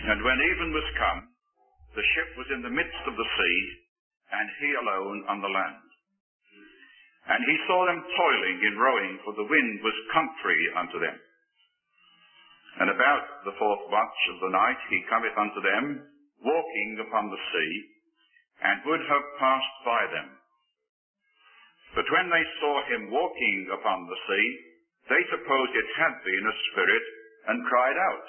And when even was come, the ship was in the midst of the sea, and he alone on the land. And he saw them toiling in rowing, for the wind was contrary unto them. And about the fourth watch of the night he cometh unto them, walking upon the sea, and would have passed by them. But when they saw him walking upon the sea, they supposed it had been a spirit, and cried out.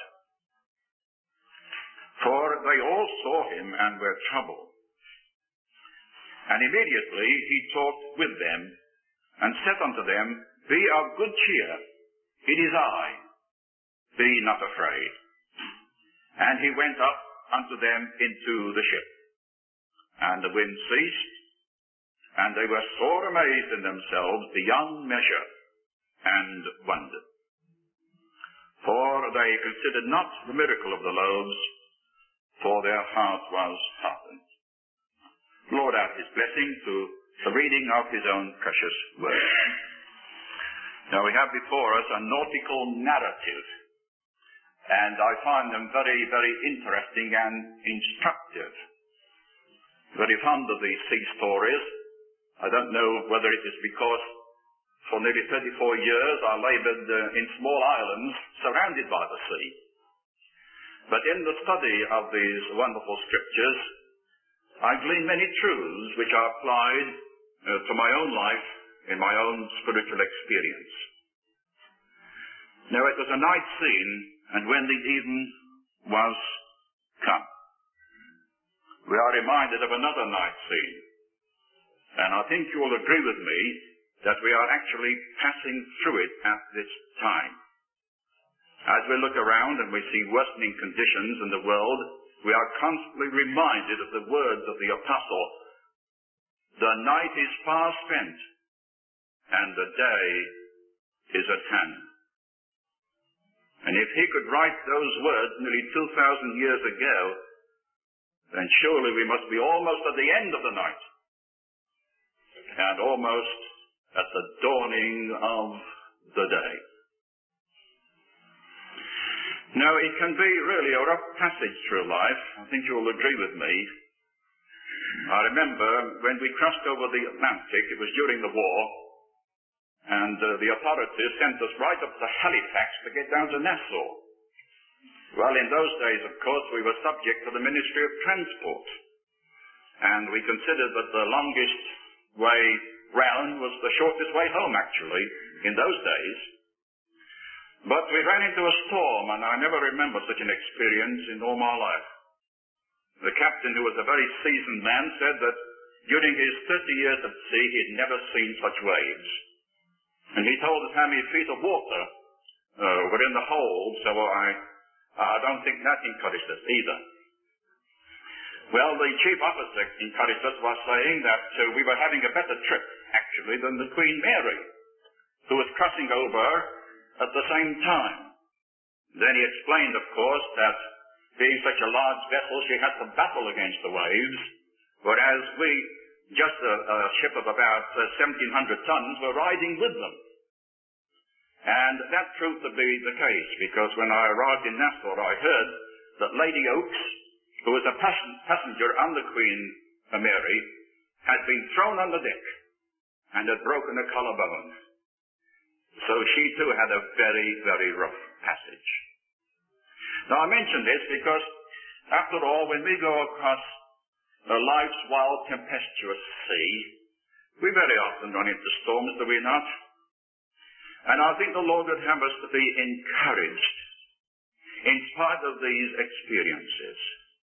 For they all saw him and were troubled. And immediately he talked with them, and said unto them, Be of good cheer, it is I, be not afraid. And he went up unto them into the ship. And the wind ceased, and they were sore amazed in themselves beyond measure, and wondered. For they considered not the miracle of the loaves, for their heart was hardened. Lord, add his blessing to the reading of his own precious word. Now we have before us a nautical narrative, and I find them very, very interesting and instructive. Very fond of these sea stories. I don't know whether it is because for nearly 34 years I labored in small islands surrounded by the sea. But in the study of these wonderful scriptures, I glean many truths which are applied to my own life in my own spiritual experience. Now it was a night scene, and when the even was come, we are reminded of another night scene. And I think you will agree with me that we are actually passing through it at this time. As we look around and we see worsening conditions in the world, we are constantly reminded of the words of the apostle, the night is far spent, and the day is at hand. And if he could write those words nearly 2,000 years ago, then surely we must be almost at the end of the night, and almost at the dawning of the day. Now, it can be really a rough passage through life. I think you will agree with me. I remember when we crossed over the Atlantic, it was during the war, and the authorities sent us right up to Halifax to get down to Nassau. Well, in those days, of course, we were subject to the Ministry of Transport, and we considered that the longest way round was the shortest way home, actually, in those days. But we ran into a storm, and I never remember such an experience in all my life. The captain, who was a very seasoned man, said that during his 30 years at sea, he had never seen such waves. And he told us how many feet of water were in the hold, so I don't think that encouraged us either. Well, the chief officer encouraged us by saying that we were having a better trip, actually, than the Queen Mary, who was crossing over at the same time. Then he explained, of course, that being such a large vessel, she had to battle against the waves, whereas we, just a ship of about 1,700 tons, were riding with them. And that proved to be the case, because when I arrived in Nassau, I heard that Lady Oakes, who was a passenger on the Queen Mary, had been thrown on the deck and had broken a collarbone. So she too had a very, very rough passage. Now I mention this because, after all, when we go across life's wild, tempestuous sea, we very often run into storms, do we not? And I think the Lord would have us to be encouraged in spite of these experiences.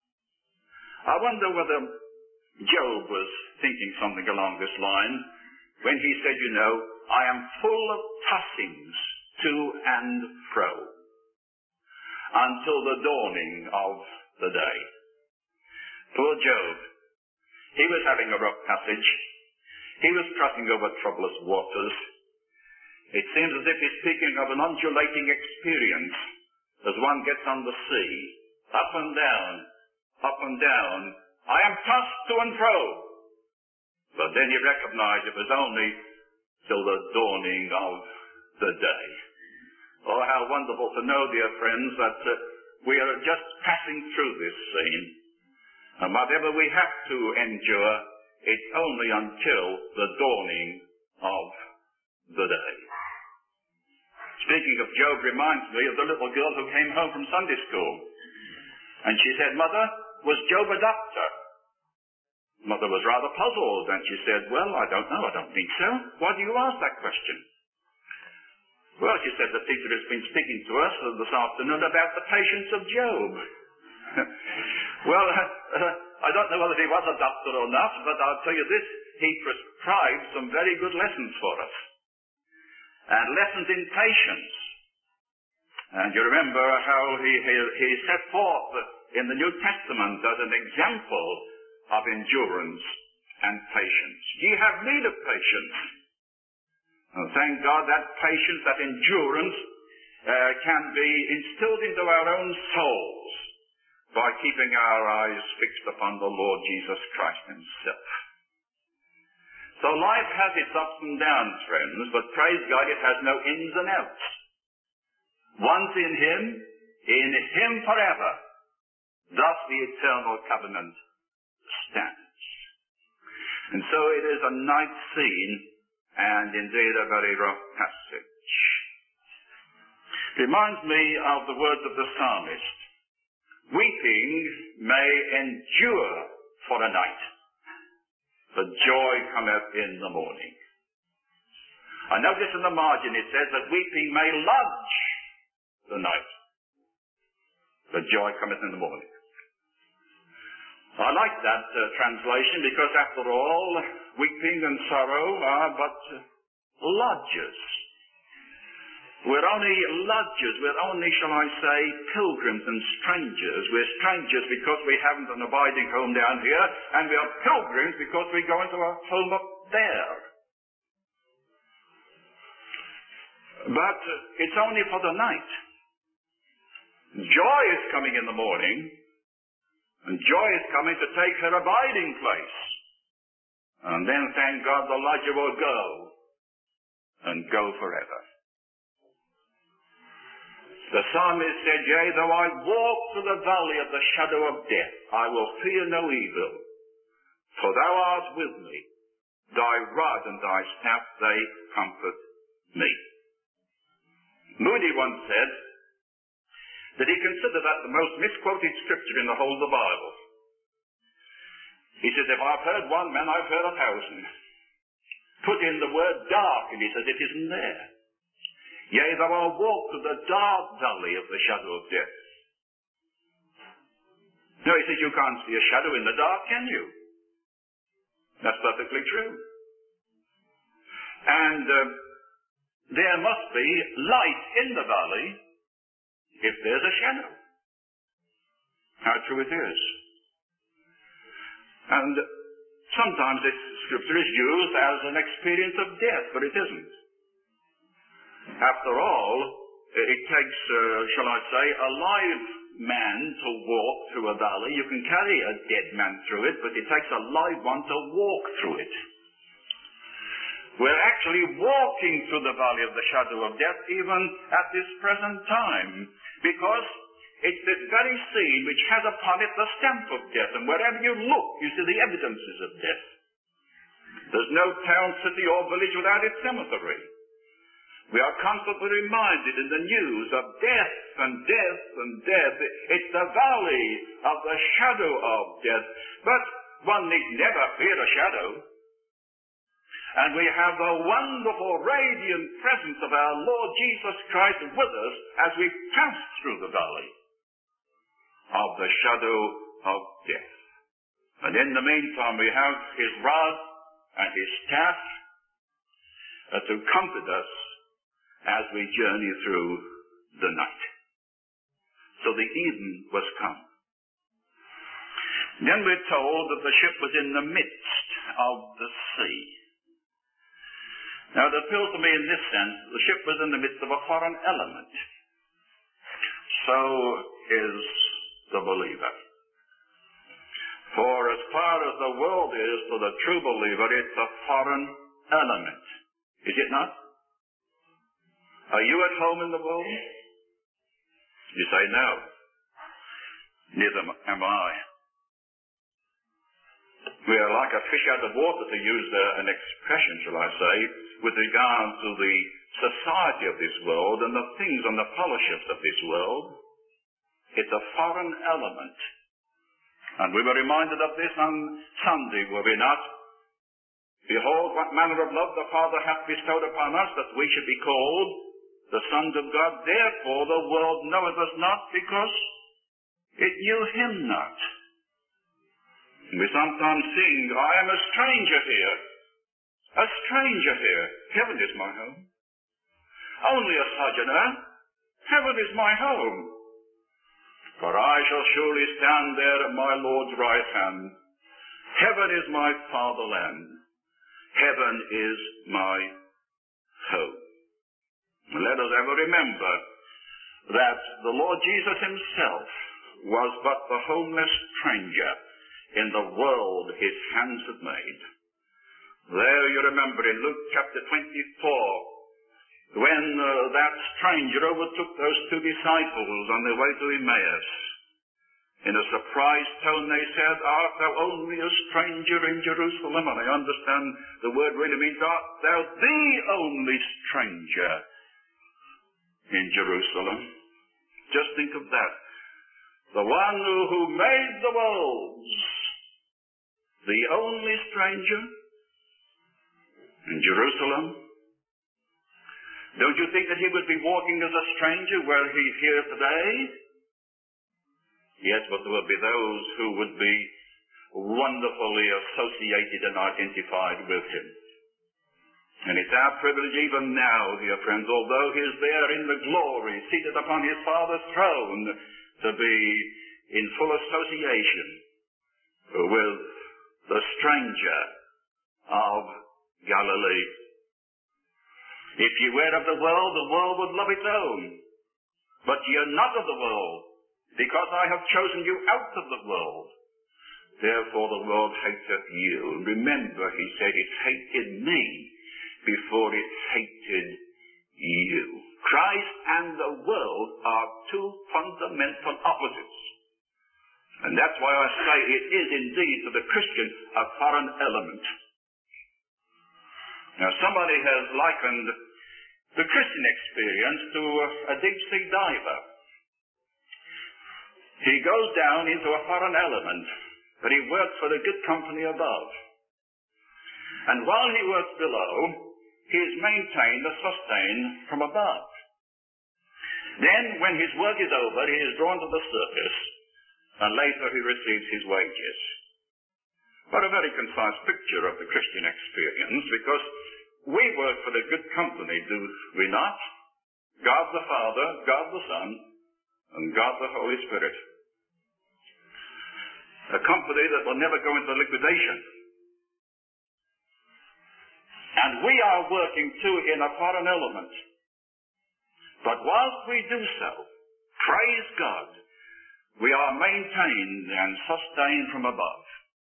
I wonder whether Job was thinking something along this line when he said, I am full of tossings to and fro until the dawning of the day. Poor Job. He was having a rough passage. He was crossing over troublous waters. It seems as if he's speaking of an undulating experience as one gets on the sea, up and down, up and down. I am tossed to and fro. But then he recognized it was only till the dawning of the day. Oh, how wonderful to know, dear friends, that we are just passing through this scene. And whatever we have to endure, it's only until the dawning of the day. Speaking of Job reminds me of the little girl who came home from Sunday school. And she said, "Mother, was Job a doctor?" Mother was rather puzzled, and she said, "Well, I don't know, I don't think so. Why do you ask that question?" "Well," she said, "the teacher has been speaking to us this afternoon about the patience of Job." Well, I don't know whether he was a doctor or not, but I'll tell you this, he prescribed some very good lessons for us. And lessons in patience. And you remember how he set forth in the New Testament as an example of endurance and patience. Ye have need of patience. And thank God that patience, that endurance can be instilled into our own souls by keeping our eyes fixed upon the Lord Jesus Christ himself. So life has its ups and downs, friends, but praise God, it has no ins and outs. Once in Him forever, thus the eternal covenant stands. And so it is a night scene, and indeed a very rough passage. Reminds me of the words of the psalmist. Weeping may endure for a night, but joy cometh in the morning. I notice in the margin it says that weeping may lodge the night, but joy cometh in the morning. I like that translation because, after all, weeping and sorrow are but lodges. We're only lodgers. We're only, shall I say, pilgrims and strangers. We're strangers because we haven't an abiding home down here, and we are pilgrims because we go into a home up there. But it's only for the night. Joy is coming in the morning, and joy is coming to take her abiding place. And then, thank God, the lodger will go, and go forever. The psalmist said, "Yea, though I walk through the valley of the shadow of death, I will fear no evil, for thou art with me. Thy rod and thy staff, they comfort me." Moody once said that he considered that the most misquoted scripture in the whole of the Bible. He says, "If I've heard one man, I've heard 1,000. Put in the word dark, and he says it isn't there. Yea, though I walk through the dark valley of the shadow of death." No, he says you can't see a shadow in the dark, can you? That's perfectly true. And there must be light in the valley if there's a shadow. How true it is. And sometimes this scripture is used as an experience of death, but it isn't. After all, it takes, shall I say, a live man to walk through a valley. You can carry a dead man through it, but it takes a live one to walk through it. We're actually walking through the valley of the shadow of death even at this present time, because it's this very scene which has upon it the stamp of death, and wherever you look, you see the evidences of death. There's no town, city, or village without its cemetery. We are constantly reminded in the news of death and death and death. It's the valley of the shadow of death. But one need never fear a shadow. And we have the wonderful, radiant presence of our Lord Jesus Christ with us as we pass through the valley of the shadow of death. And in the meantime, we have His rod and His staff to comfort us as we journey through the night. So the even was come. Then we're told that the ship was in the midst of the sea. Now, it appeals to me in this sense, the ship was in the midst of a foreign element. So is the believer. For as far as the world is to the true believer, it's a foreign element. Is it not? Are you at home in the world? You say no. Neither am I. We are like a fish out of water, to use an expression, shall I say, with regard to the society of this world and the things and the fellowships of this world. It's a foreign element. And we were reminded of this on Sunday, were we not? Behold, what manner of love the Father hath bestowed upon us, that we should be called the sons of God. Therefore the world knoweth us not, because it knew him not. We sometimes sing, I am a stranger here. A stranger here. Heaven is my home. Only a sojourner. Heaven is my home. For I shall surely stand there at my Lord's right hand. Heaven is my fatherland. Heaven is my home. Let us ever remember that the Lord Jesus himself was but the homeless stranger in the world his hands had made. There you remember in Luke chapter 24, when that stranger overtook those two disciples on their way to Emmaus. In a surprised tone they said, Art thou only a stranger in Jerusalem? And I understand the word really means, Art thou the only stranger in Jerusalem? Just think of that. The one who made the worlds, the only stranger in Jerusalem. Don't you think that he would be walking as a stranger were he here today? Yes, but there would be those who would be wonderfully associated and identified with him. And it's our privilege even now, dear friends, although he is there in the glory, seated upon his Father's throne, to be in full association with the stranger of Galilee. If ye were of the world would love its own. But ye are not of the world, because I have chosen you out of the world. Therefore the world hateth you. Remember, he said, it hated me before it hated you. Christ and the world are two fundamental opposites. And that's why I say it is indeed to the Christian a foreign element. Now somebody has likened the Christian experience to a deep-sea diver. He goes down into a foreign element, but he works for the good company above. And while he works below, he is maintained or sustained from above. Then, when his work is over, he is drawn to the surface, and later he receives his wages. What a very concise picture of the Christian experience, because we work for the good company, do we not? God the Father, God the Son, and God the Holy Spirit. A company that will never go into liquidation. And we are working too in a foreign element. But whilst we do so, praise God, we are maintained and sustained from above.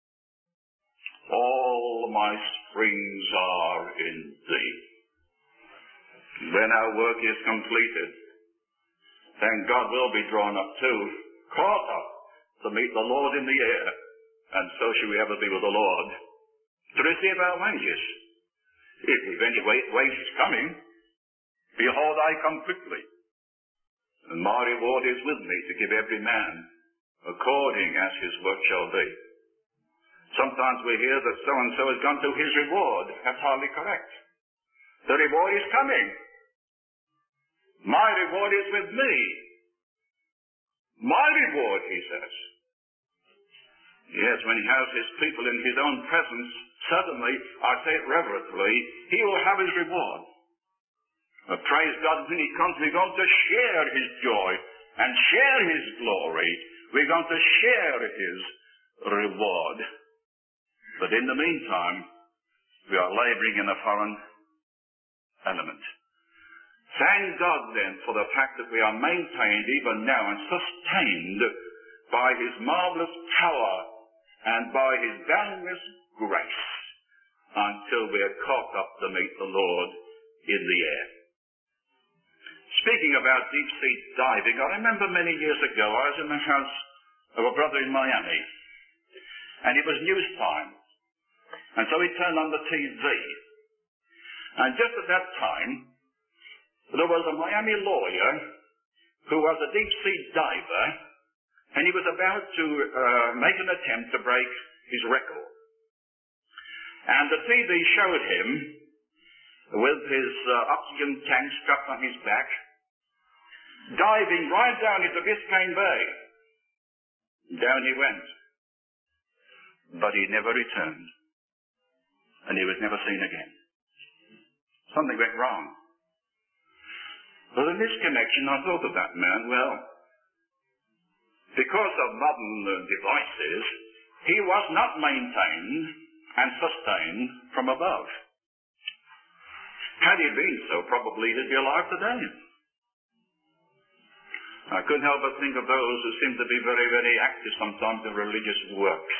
All my springs are in thee. When our work is completed, then God will be drawn up too, caught up to meet the Lord in the air, and so shall we ever be with the Lord, to receive our wages. If any wage is coming, behold, I come quickly, and my reward is with me to give every man according as his work shall be. Sometimes we hear that so-and-so has gone to his reward. That's hardly correct. The reward is coming. My reward is with me. My reward, he says. Yes, when he has his people in his own presence, suddenly, I say it reverently, he will have his reward. But praise God, when he comes, we're going to share his joy and share his glory. We're going to share his reward. But in the meantime, we are laboring in a foreign element. Thank God then for the fact that we are maintained even now and sustained by his marvelous power and by his boundless grace until we are caught up to meet the Lord in the air. Speaking about deep-sea diving, I remember many years ago I was in the house of a brother in Miami. And it was news time. And so he turned on the TV. And just at that time, there was a Miami lawyer who was a deep-sea diver, and he was about to make an attempt to break his record. And the TV showed him with his oxygen tank strapped on his back, diving right down into Biscayne Bay. Down he went. But he never returned. And he was never seen again. Something went wrong. Well, in this connection, I thought of that man. Well, because of modern devices, he was not maintained and sustained from above. Had he been so, probably he'd be alive today. I couldn't help but think of those who seem to be very, very active sometimes in religious works.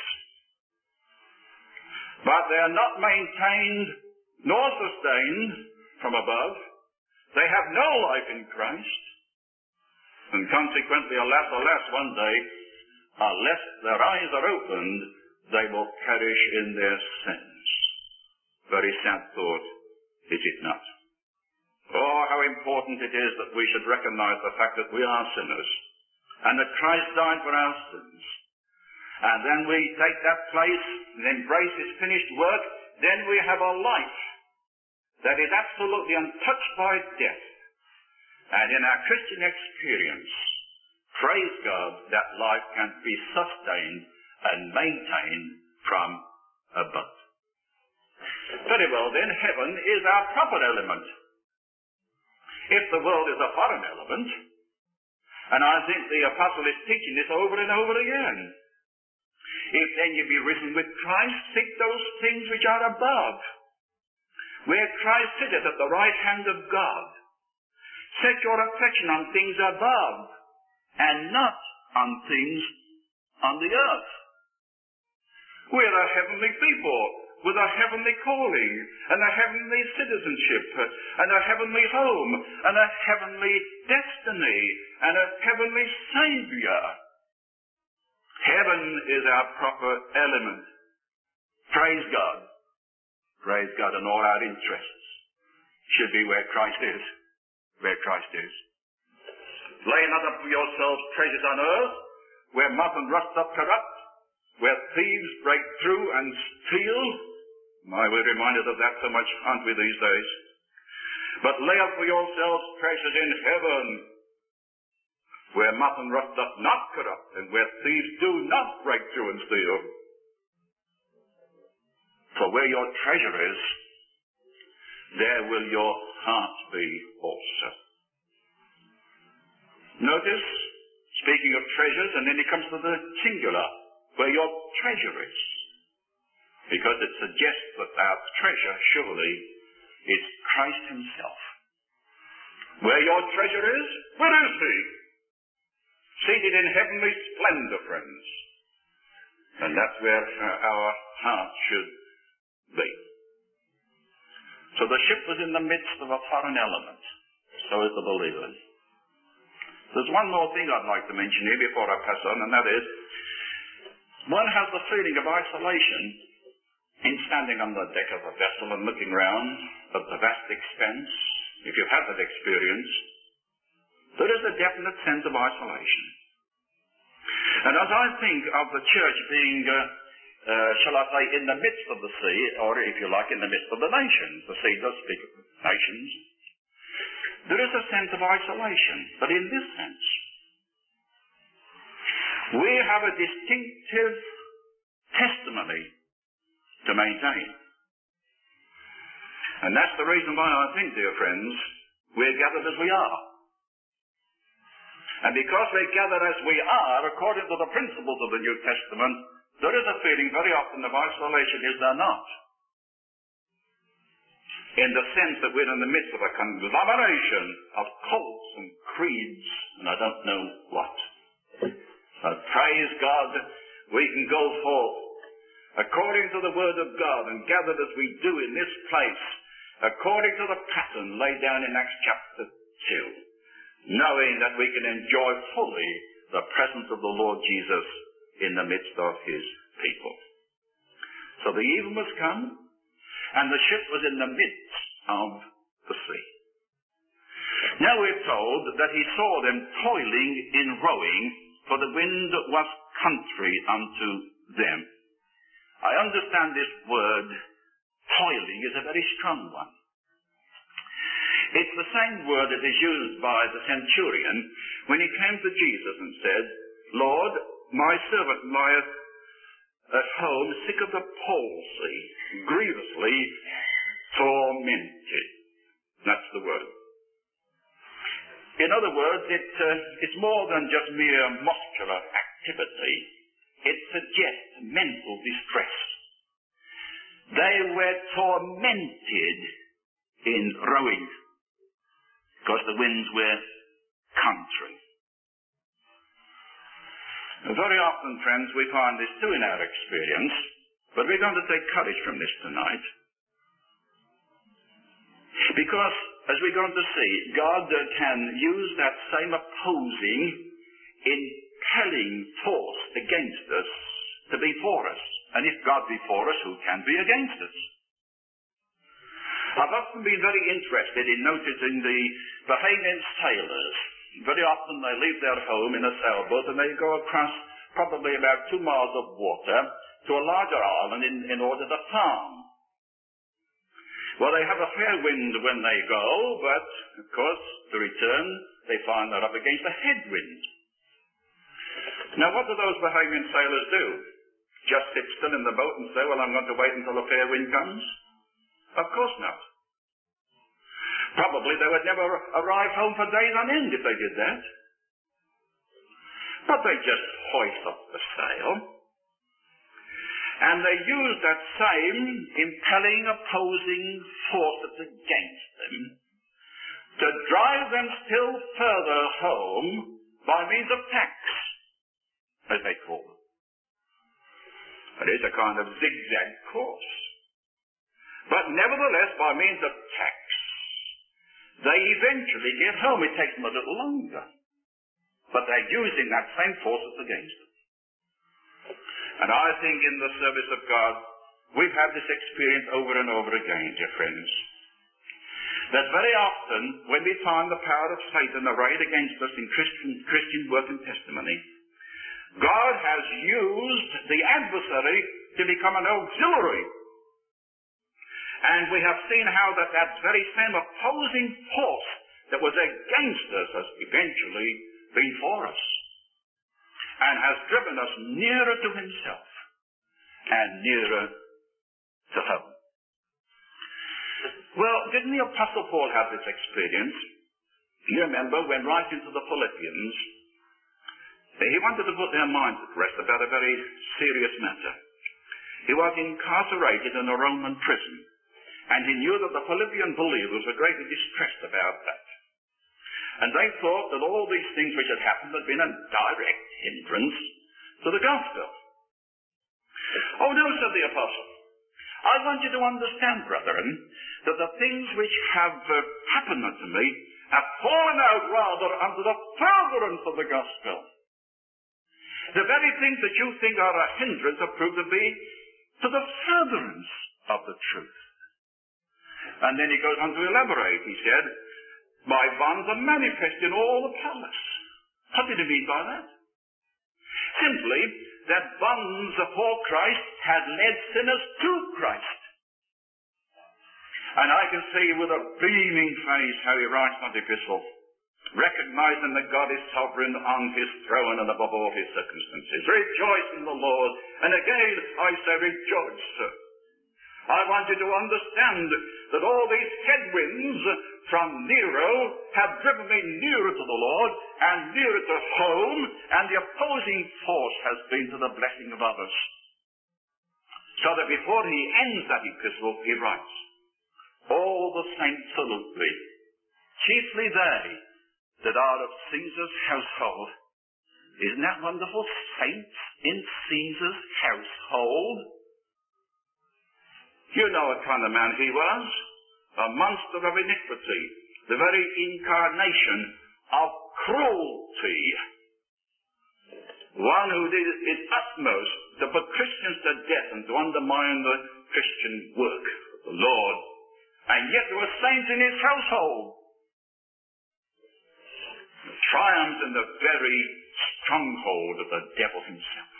But they are not maintained nor sustained from above. They have no life in Christ. And consequently, alas, alas, one day, unless their eyes are opened, they will perish in their sins. Very sad thought, is it not? Oh, how important it is that we should recognize the fact that we are sinners and that Christ died for our sins. And then we take that place and embrace his finished work, then we have a life that is absolutely untouched by death. And in our Christian experience, praise God, that life can be sustained and maintained from above. Very well then, heaven is our proper element. If the world is a foreign element, and I think the apostle is teaching this over and over again, if then you be risen with Christ, seek those things which are above, where Christ sitteth at the right hand of God. Set your affection on things above, and not on things on the earth. We're a heavenly people, with a heavenly calling, and a heavenly citizenship, and a heavenly home, and a heavenly destiny, and a heavenly Savior. Heaven is our proper element. Praise God. Praise God, and all our interests should be where Christ is. Where Christ is. Lay not up for yourselves treasures on earth, where moth and rust doth corrupt, where thieves break through and steal. My, we're reminded of that so much, aren't we, these days? But lay up for yourselves treasures in heaven, where moth and rust doth not corrupt, and where thieves do not break through and steal. For where your treasure is, there will your heart be also. Notice, speaking of treasures, and then he comes to the singular, where your treasure is. Because it suggests that our treasure, surely, is Christ himself. Where your treasure is, where is he? Seated in heavenly splendor, friends. And that's where our heart should be. So the ship was in the midst of a foreign element. So is the believers. There's one more thing I'd like to mention here before I pass on, and that is, one has the feeling of isolation in standing on the deck of a vessel and looking round at the vast expense. If you've had that experience, there is a definite sense of isolation. And as I think of the church being, shall I say, in the midst of the sea, or if you like, in the midst of the nations, the sea does speak of nations, there is a sense of isolation. But in this sense, we have a distinctive testimony to maintain. And that's the reason why I think, dear friends, we're gathered as we are. And because we're gathered as we are, according to the principles of the New Testament, there is a feeling very often of isolation, is there not? In the sense that we're in the midst of a conglomeration of cults and creeds, and I don't know what. But praise God, we can go forth according to the Word of God and gathered as we do in this place, according to the pattern laid down in Acts chapter 2, knowing that we can enjoy fully the presence of the Lord Jesus in the midst of his people. So the even was come, and the ship was in the midst of the sea. Now we're told that he saw them toiling in rowing, for the wind was contrary unto them. I understand this word, toiling, is a very strong one. It's the same word that is used by the centurion when he came to Jesus and said, Lord, my servant lieth at home sick of the palsy, grievously tormented. That's the word. In other words, it's more than just mere muscular activity. It suggests mental distress. They were tormented in rowing because the winds were contrary. Very often, friends, we find this too in our experience, but we're going to take courage from this tonight. Because, as we're going to see, God can use that same opposing, impelling force against us to be for us. And if God be for us, who can be against us? I've often been very interested in noticing the Bahamian sailors. Very often they leave their home in a sailboat and they go across probably about 2 miles of water to a larger island in order to farm. Well, they have a fair wind when they go, but, of course, to return, they find they're up against a headwind. Now, what do those Bahamian sailors do? Just sit still in the boat and say, well, I'm going to wait until a fair wind comes? Of course not. Probably they would never arrive home for days on end if they did that. But they just hoist up the sail. And they use that same impelling, opposing force that's against them to drive them still further home by means of tacks, as they call them. It is a kind of zigzag course. But nevertheless, by means of tacks, they eventually get home. It takes them a little longer. But they're using that same force that's against them. And I think in the service of God, we've had this experience over and over again, dear friends. That very often, when we find the power of Satan arrayed against us in Christian work and testimony, God has used the adversary to become an auxiliary. And we have seen how that very same opposing force that was against us has eventually been for us and has driven us nearer to himself and nearer to home. Well, didn't the Apostle Paul have this experience? You remember when writing to the Philippians, he wanted to put their minds at rest about a very serious matter. He was incarcerated in a Roman prison, and he knew that the Philippian believers were greatly distressed about that. And they thought that all these things which had happened had been a direct hindrance to the gospel. Oh no, said the apostle. I want you to understand, brethren, that the things which have happened unto me have fallen out rather under the furtherance of the gospel. The very things that you think are a hindrance have proved to be to the furtherance of the truth. And then he goes on to elaborate. He said, my bonds are manifest in all the palace. What did he mean by that? Simply, that bonds for Christ had led sinners to Christ. And I can see with a beaming face how he writes that epistle, recognizing that God is sovereign on his throne and above all his circumstances. Rejoice in the Lord. And again, I say rejoice, sir. I want you to understand that all these headwinds from Nero have driven me nearer to the Lord and nearer to home, and the opposing force has been to the blessing of others. So that before he ends that epistle, he writes, all the saints salute thee, chiefly they that are of Caesar's household. Isn't that wonderful? Saints in Caesar's household. You know what kind of man he was. A monster of iniquity. The very incarnation of cruelty. one who did his utmost to put Christians to death and to undermine the Christian work of the Lord. And yet there were saints in his household. The triumph in the very stronghold of the devil himself.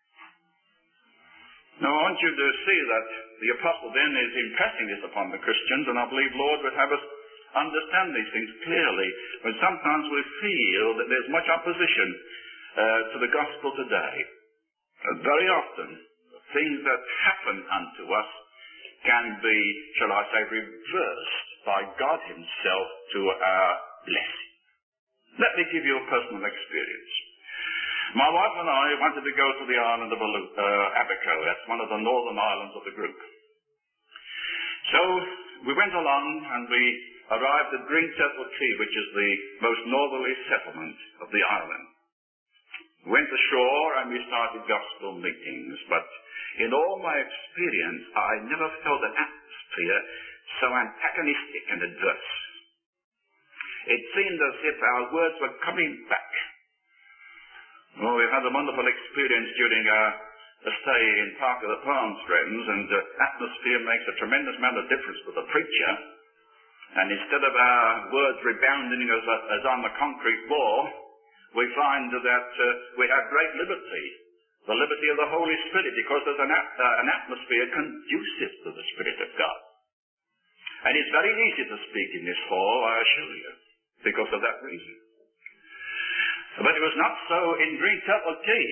Now I want you to see that the apostle then is impressing this upon the Christians, and I believe Lord would have us understand these things clearly, when sometimes we feel that there's much opposition to the gospel today. And very often, the things that happen unto us can be, shall I say, reversed by God himself to our blessing. Let me give you a personal experience. My wife and I wanted to go to the island of Abaco. That's one of the northern islands of the group. So we went along and we arrived at Green Turtle Key, which is the most northerly settlement of the island. We went ashore and we started gospel meetings, but in all my experience, I never felt an atmosphere so antagonistic and adverse. It seemed as if our words were coming back. Well, we've had a wonderful experience during our stay in Park of the Palms, friends, and atmosphere makes a tremendous amount of difference to the preacher. And instead of our words rebounding as on the concrete wall, we find that we have great liberty, the liberty of the Holy Spirit, because there's an atmosphere conducive to the Spirit of God. And it's very easy to speak in this hall, I assure you, because of that reason. But it was not so in Green Turtle Key.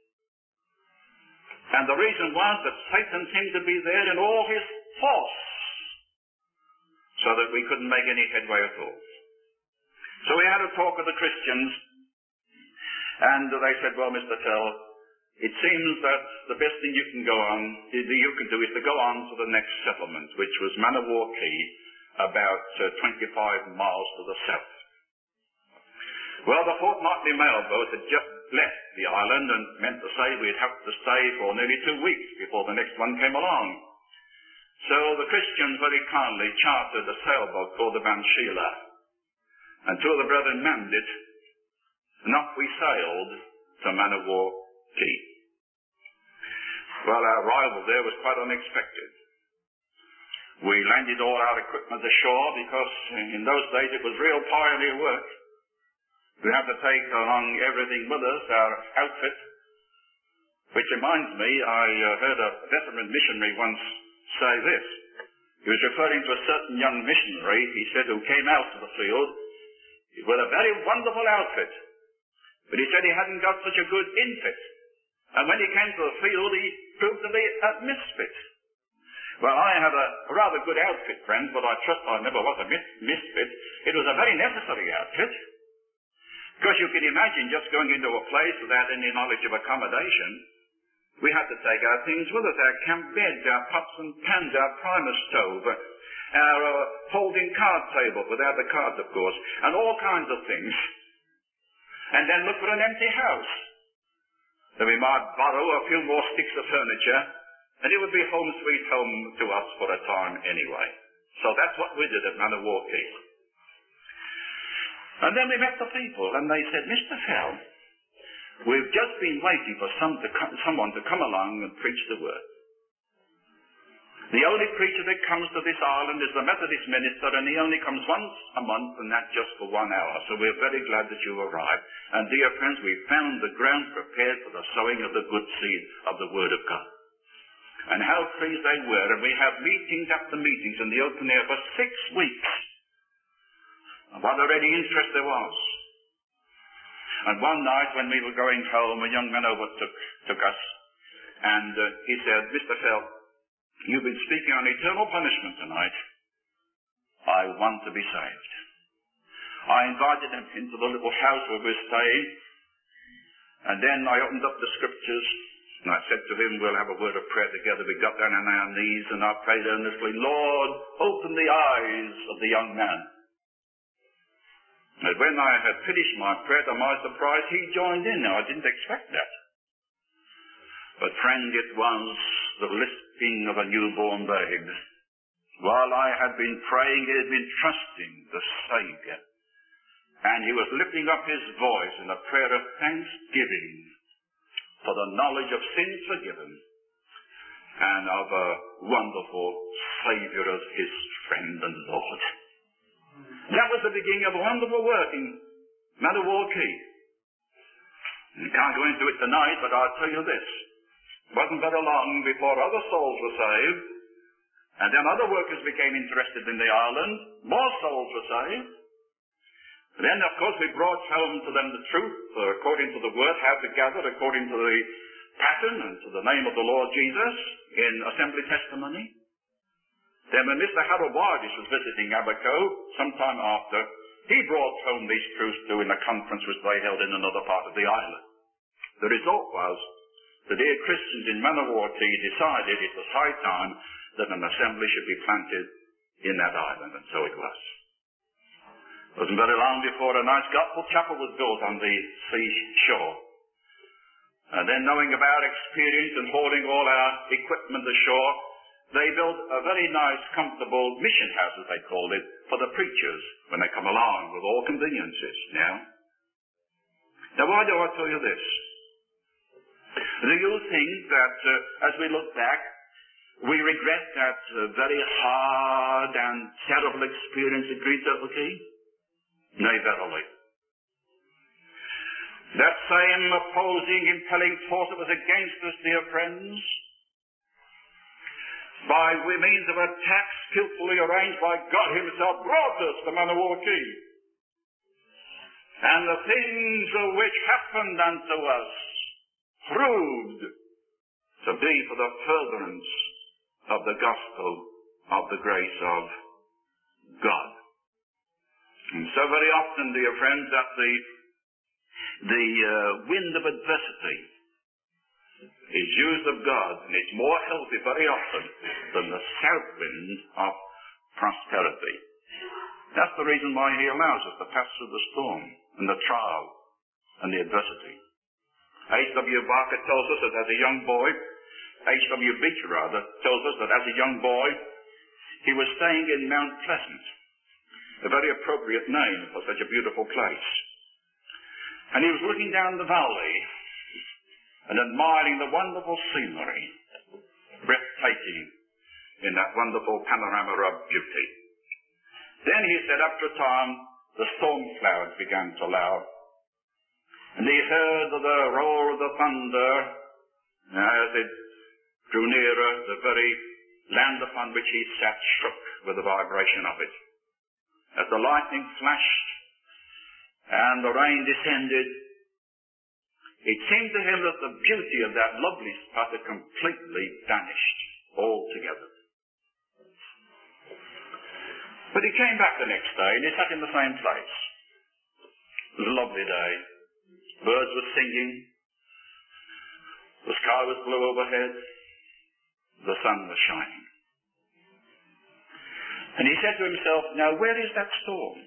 And the reason was that Satan seemed to be there in all his force, so that we couldn't make any headway at all. So we had a talk with the Christians, and they said, well, Mr. Tell, it seems that the best thing you can do is to go on to the next settlement, which was Manawar Key, about 25 miles to the south. Well, the fortnightly mail boat had just left the island and meant to say we'd have to stay for nearly 2 weeks before the next one came along. So the Christians very kindly chartered a sailboat called the Van Sheila, and two of the brethren manned it, and off we sailed to Manawar Key. Well, our arrival there was quite unexpected. We landed all our equipment ashore because in those days it was real pioneer work. We had to take along everything with us, our outfit, which reminds me, I heard a veteran missionary once say this. He was referring to a certain young missionary, he said, who came out to the field with a very wonderful outfit. But he said he hadn't got such a good infit. And when he came to the field, he proved to be a misfit. Well, I had a rather good outfit, friends, but I trust I never was a misfit. It was a very necessary outfit. Because you can imagine just going into a place without any knowledge of accommodation. We had to take our things with us, our camp beds, our pots and pans, our primer stove, our folding card table, without the cards, of course, and all kinds of things. And then look for an empty house. Then we might borrow a few more sticks of furniture, and it would be home sweet home to us for a time anyway. So that's what we did at Manawar Key. And then we met the people, and they said, Mr. Fell, we've just been waiting for someone to come along and preach the word. The only preacher that comes to this island is the Methodist minister, and he only comes once a month, and that just for 1 hour. So we're very glad that you arrived. And dear friends, we've found the ground prepared for the sowing of the good seed of the Word of God. And how pleased they were, and we have meetings after meetings in the open air for 6 weeks. And what a ready interest there was. And one night when we were going home, a young man overtook us, and he said, Mr. Fell, you've been speaking on eternal punishment tonight. I want to be saved. I invited him into the little house where we're staying, and then I opened up the scriptures, and I said to him, we'll have a word of prayer together. We got down on our knees, and I prayed earnestly, Lord, open the eyes of the young man. And when I had finished my prayer, to my surprise, he joined in. Now, I didn't expect that. But friend, it was the lisping of a newborn babe. While I had been praying, he had been trusting the Savior. And he was lifting up his voice in a prayer of thanksgiving for the knowledge of sins forgiven, and of a wonderful Saviour as his friend and Lord. That was the beginning of a wonderful work in Maniwaki. You can't go into it tonight, but I'll tell you this. It wasn't very long before other souls were saved, and then other workers became interested in the island. More souls were saved. Then, of course, we brought home to them the truth, according to the word, how to gather according to the pattern and to the name of the Lord Jesus in assembly testimony. Then when Mr. Harold Wardish was visiting Abaco sometime after, he brought home these truths too in a conference which they held in another part of the island. The result was the dear Christians in Maniwaki decided it was high time that an assembly should be planted in that island, and so it was. It wasn't very long before a nice gospel chapel was built on the seashore. And then, knowing about experience and hauling all our equipment ashore, they built a very nice, comfortable mission house, as they called it, for the preachers when they come along, with all conveniences. Now, why do I tell you this? Do you think that, as we look back, we regret that very hard and terrible experience at Great Turtle Key? Nay, verily. That same opposing, impelling force that was against us, dear friends, by means of attacks skillfully arranged by God himself, brought us to Maniwaki. And the things which happened unto us proved to be for the furtherance of the gospel of the grace of God. And so very often, dear friends, that the wind of adversity is used of God, and it's more healthy very often than the south wind of prosperity. That's the reason why he allows us to pass through the storm and the trial and the adversity. H.W. Barker tells us that as a young boy, H.W. Beecher rather, tells us that as a young boy, he was staying in Mount Pleasant, a very appropriate name for such a beautiful place. And he was looking down the valley and admiring the wonderful scenery, breathtaking in that wonderful panorama of beauty. Then he said, after a time, the storm clouds began to lower, and he heard the roar of the thunder as it drew nearer. The very land upon which he sat shook with the vibration of it. As the lightning flashed and the rain descended, it seemed to him that the beauty of that lovely spot had completely vanished altogether. But he came back the next day and he sat in the same place. It was a lovely day. Birds were singing. The sky was blue overhead. The sun was shining. And he said to himself, now where is that storm?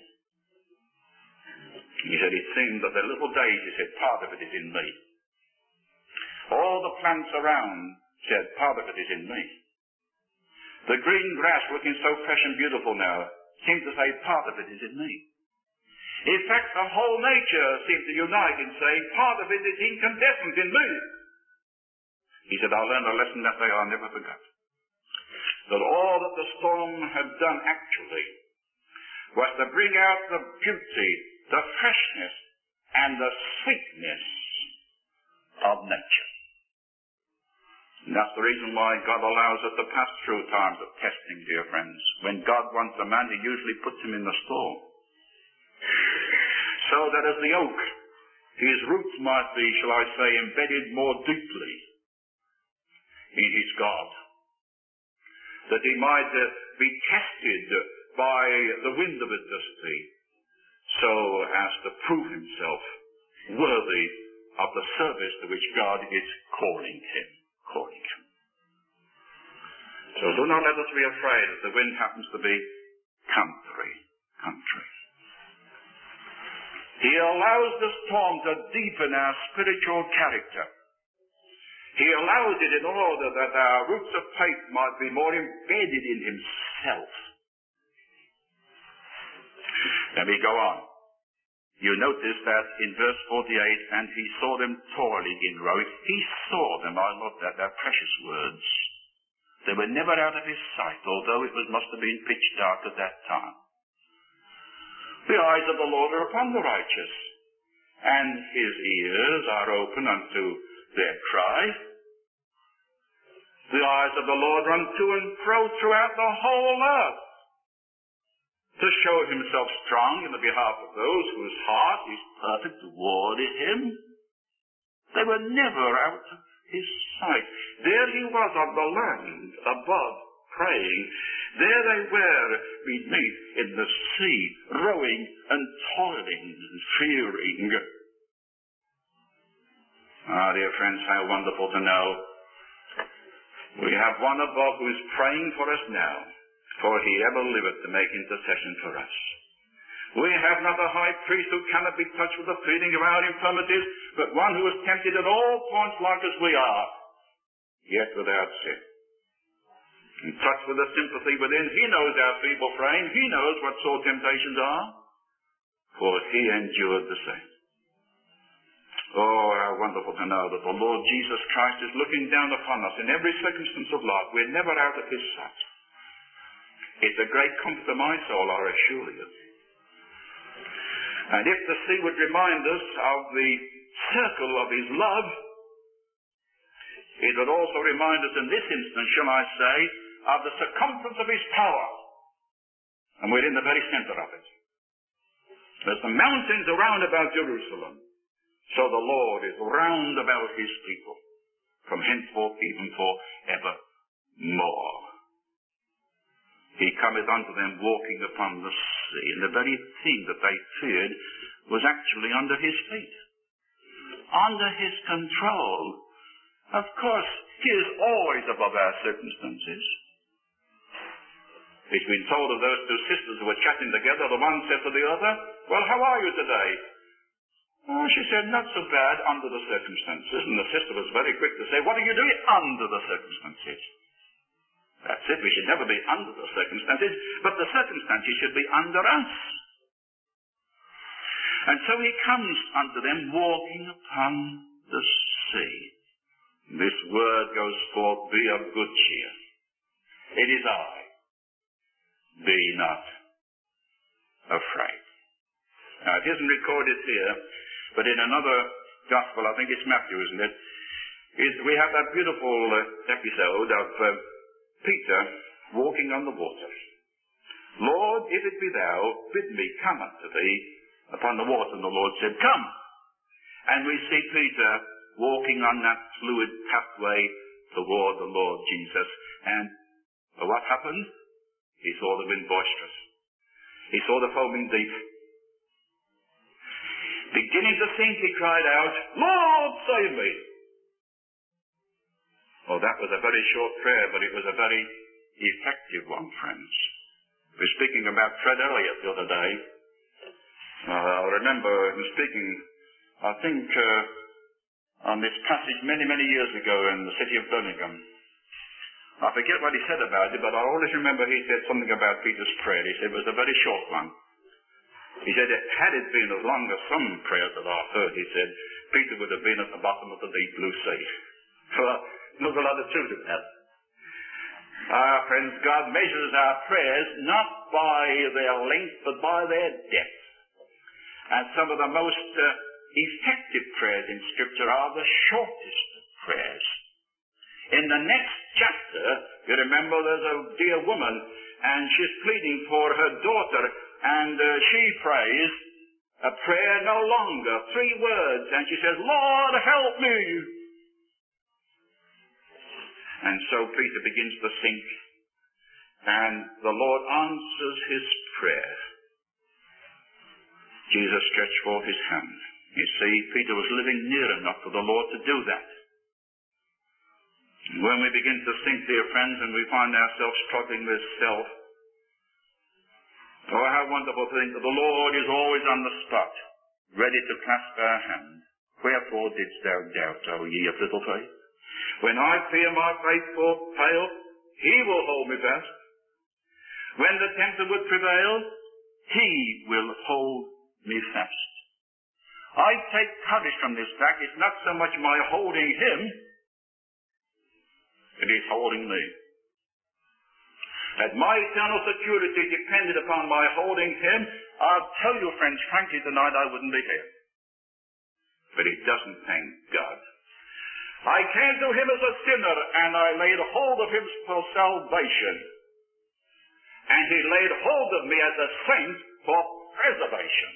He said, it seemed that the little days, he said, part of it is in me. All the plants around, said, part of it is in me. The green grass looking so fresh and beautiful now seemed to say, part of it is in me. In fact, the whole nature seemed to unite in saying, part of it is incandescent in me. He said, I learned a lesson that day I never forgot. That all that the storm had done actually was to bring out the beauty, the freshness, and the sweetness of nature. And that's the reason why God allows us to pass through times of testing, dear friends. When God wants a man, he usually puts him in the storm. So that as the oak, his roots might be, shall I say, embedded more deeply in his God. That he might be tested by the wind of adversity, so as to prove himself worthy of the service to which God is calling him. So do not let us be afraid if the wind happens to be contrary. He allows the storm to deepen our spiritual character. He allows it in order that our roots of faith might be more embedded in himself. Let me go on. You notice that in verse 48, and he saw them toiling in rowing. He saw them. I love that. They're precious words. They were never out of his sight, although it must have been pitch dark at that time. The eyes of the Lord are upon the righteous, and his ears are open unto their cry. The eyes of the Lord run to and fro throughout the whole earth, to show himself strong in the behalf of those whose heart is perfect toward him. They were never out of his sight. There he was on the land above, praying. There they were beneath in the sea, rowing and toiling and fearing. Ah, dear friends, how wonderful to know we have one above who is praying for us now, for he ever liveth to make intercession for us. We have not a high priest who cannot be touched with the feeling of our infirmities, but one who is tempted at all points like as we are, yet without sin. And touched with the sympathy within, he knows our feeble frame, he knows what sore temptations are, for he endured the same. Oh, how wonderful to know that the Lord Jesus Christ is looking down upon us in every circumstance of life. We're never out of his sight. It's a great comfort to my soul, I assure you. And if the sea would remind us of the circle of his love, it would also remind us in this instance, shall I say, of the circumference of his power. And we're in the very center of it. As the mountains are round about Jerusalem, so the Lord is round about his people, from henceforth even for evermore. He cometh unto them walking upon the sea, and the very thing that they feared was actually under his feet, under his control. Of course, he is always above our circumstances. He's been told of those two sisters who were chatting together. The one said to the other, "Well, how are you today?" Oh, she said, "Not so bad under the circumstances." And the sister was very quick to say, "What are you doing under the circumstances?" That's it. We should never be under the circumstances, but the circumstances should be under us. And so he comes unto them walking upon the sea. This word goes forth, "Be of good cheer. It is I. Be not afraid." Now, it isn't recorded here, but in another gospel, I think it's Matthew, isn't it? We have that beautiful episode of Peter walking on the water. "Lord, if it be thou, bid me come unto thee upon the water." And the Lord said, "Come." And we see Peter walking on that fluid pathway toward the Lord Jesus. And what happened? He saw the wind boisterous. He saw the foaming deep. Beginning to sink, he cried out, "Lord, save me." Oh, that was a very short prayer, but it was a very effective one, friends. We were speaking about Fred Elliott the other day. I remember him speaking, I think, on this passage many, many years ago in the city of Birmingham. I forget what he said about it, but I always remember he said something about Peter's prayer. He said it was a very short one. He said, had it been as long as some prayers that I've heard, he said, Peter would have been at the bottom of the deep blue sea. Well, there's a lot of truth in that. Friends, God measures our prayers not by their length, but by their depth. And some of the most effective prayers in Scripture are the shortest of prayers. In the next chapter, you remember there's a dear woman, and she's pleading for her daughter, and she prays a prayer no longer, 3 words, and she says, "Lord, help me." And so Peter begins to sink, and the Lord answers his prayer. Jesus stretched forth his hand. You see, Peter was living near enough for the Lord to do that. When we begin to sink, dear friends, and we find ourselves struggling with self, oh, how wonderful to think that the Lord is always on the spot, ready to clasp our hand. "Wherefore didst thou doubt, O ye of little faith? When I fear my faith will fail, he will hold me fast. When the tempter would prevail, he will hold me fast." I take courage from this fact. It's not so much my holding him, it is holding me. Had my eternal security depended upon my holding him, I'll tell you, friends, frankly, tonight I wouldn't be here. But it doesn't, thank God. I came to him as a sinner, and I laid hold of him for salvation. And he laid hold of me as a saint for preservation.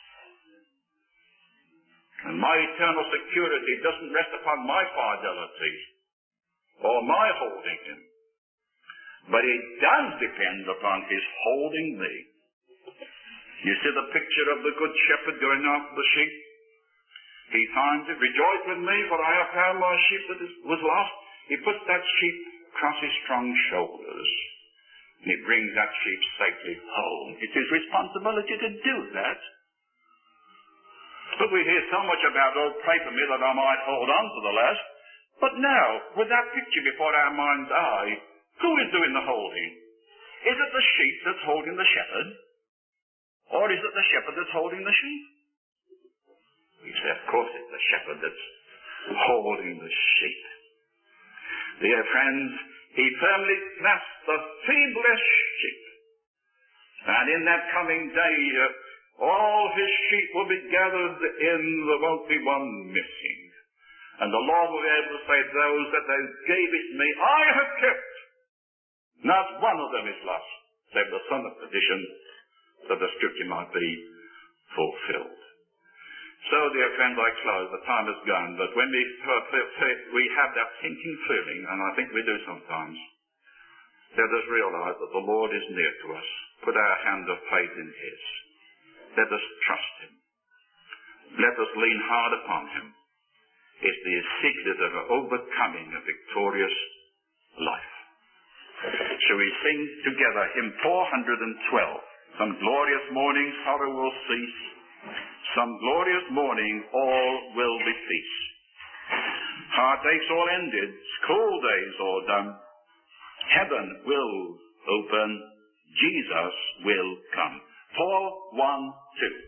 And my eternal security doesn't rest upon my fidelity or my holding him, but it does depend upon his holding me. You see the picture of the good shepherd going after the sheep? He finds it, rejoice with me, for I have found my sheep that was lost. He puts that sheep across his strong shoulders, and he brings that sheep safely home. It's his responsibility to do that. But we hear so much about, oh, pray for me that I might hold on to the last. But now, with that picture before our mind's eye, who is doing the holding? Is it the sheep that's holding the shepherd? Or is it the shepherd that's holding the sheep? We say, of course, it's the shepherd that's holding the sheep. Dear friends, he firmly grasped the feeblest sheep. And in that coming day, all his sheep will be gathered in, there won't be one missing. And the Lord will be able to say, those that thou gavest me, I have kept. Not one of them is lost, save the son of perdition, that the scripture might be fulfilled. So, dear friends, I close. The time is gone. But when we have that sinking feeling, and I think we do sometimes, let us realize that the Lord is near to us. Put our hand of faith in his. Let us trust him. Let us lean hard upon him. It's the secret of overcoming a victorious life. Shall we sing together hymn 412? Some glorious morning sorrow will cease. Some glorious morning all will be peace. Heartaches all ended, school days all done. Heaven will open, Jesus will come. 4, 1, 2.